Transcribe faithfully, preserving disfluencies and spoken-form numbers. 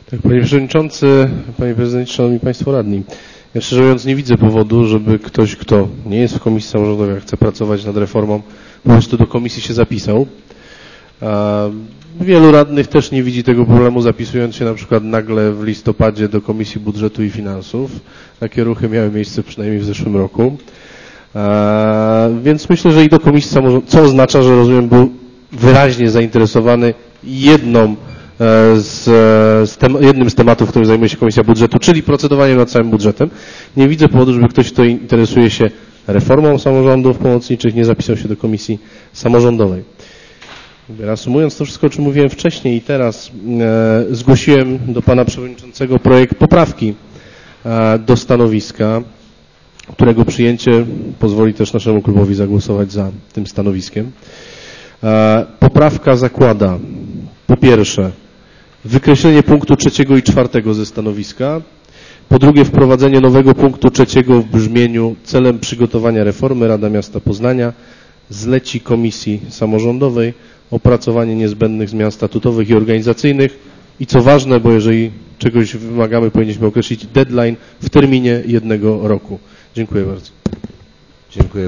Tak, Panie Przewodniczący, Panie Prezydencie, Szanowni Państwo Radni. Ja szczerze mówiąc nie widzę powodu, żeby ktoś, kto nie jest w Komisji Samorządowej, a chce pracować nad reformą, po prostu do Komisji się zapisał. A wielu radnych też nie widzi tego problemu, zapisując się na przykład nagle w listopadzie do Komisji Budżetu i Finansów. Takie ruchy miały miejsce przynajmniej w zeszłym roku. A, więc myślę, że i do Komisji Samorządowej, co oznacza, że rozumiem, był wyraźnie zainteresowany jedną z, z tem, jednym z tematów, którym zajmuje się Komisja Budżetu, czyli procedowaniem nad całym budżetem. Nie widzę powodu, żeby ktoś, kto interesuje się reformą samorządów pomocniczych, nie zapisał się do Komisji Samorządowej. Reasumując to wszystko, o czym mówiłem wcześniej i teraz, e, zgłosiłem do Pana Przewodniczącego projekt poprawki e, do stanowiska, którego przyjęcie pozwoli też naszemu klubowi zagłosować za tym stanowiskiem. E, poprawka zakłada po pierwsze wykreślenie punktu trzeciego i czwartego ze stanowiska, po drugie wprowadzenie nowego punktu trzeciego w brzmieniu: celem przygotowania reformy Rada Miasta Poznania zleci Komisji Samorządowej opracowanie niezbędnych zmian statutowych i organizacyjnych i co ważne, bo jeżeli czegoś wymagamy, powinniśmy określić deadline w terminie jednego roku. Dziękuję bardzo. Dziękuję.